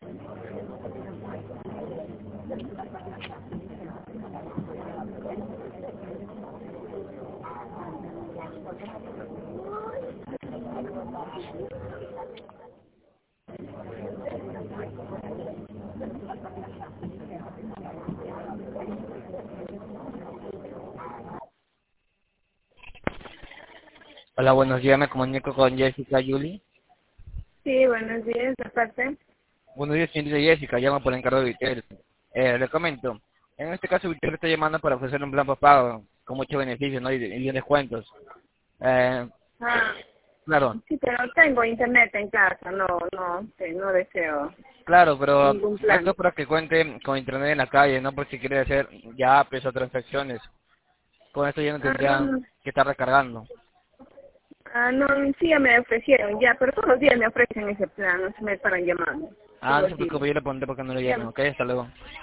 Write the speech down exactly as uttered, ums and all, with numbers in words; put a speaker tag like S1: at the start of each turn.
S1: Hola, buenos días, me comunico con Jessica Yuli.
S2: Sí, buenos días, aparte.
S1: Buenos días, señorita Jessica, llamo por el encargo de Vitel. Eh, le comento, en este caso Vitel está llamando para ofrecer un plan pago con muchos beneficios, ¿no? y, y descuentos. Eh,
S2: Ah,
S1: claro,
S2: sí, pero tengo internet en casa, no, no, sí, no deseo
S1: claro, pero
S2: ningún
S1: esto
S2: plan.
S1: es para que cuente con internet en la calle, no por si quiere hacer ya apps o transacciones. Con esto ya no
S2: Ah, no,
S1: tendrían
S2: no,
S1: que estar recargando.
S2: ah, no, sí, ya me ofrecieron, ya, pero todos los días me ofrecen ese plan, no se me paran llamando,
S1: Ah,
S2: todos
S1: no
S2: los
S1: se
S2: días.
S1: preocupe, yo le pondré porque no le
S2: Ya,
S1: llaman, ¿ok? Hasta luego.